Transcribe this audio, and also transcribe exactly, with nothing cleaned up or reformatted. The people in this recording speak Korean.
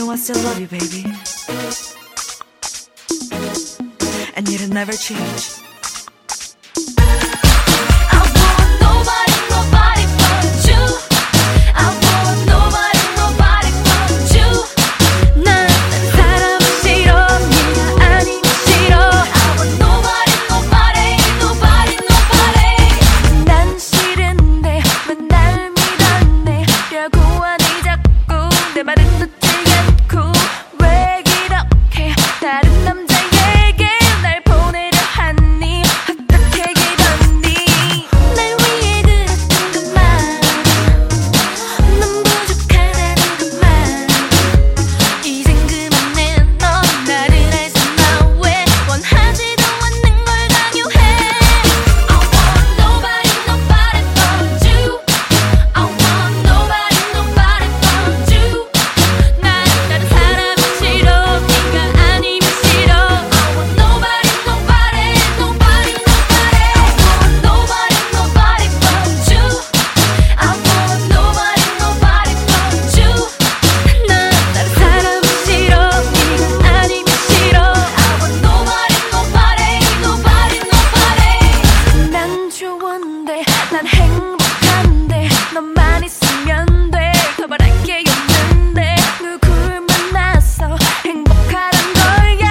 know I still love you, baby. And it'll never change. 내 말은 듣지 않고 왜 이렇게 다른 남자에게 날 보내려 하니 어떻게 기다니 날 위해 그랬던 것만 넌 부족하다는 것만 이젠 그만해 넌 나를 알수 마 왜 원하지도 않는 걸 강요해 I want nobody nobody but you I want nobody nobody but you 난 행복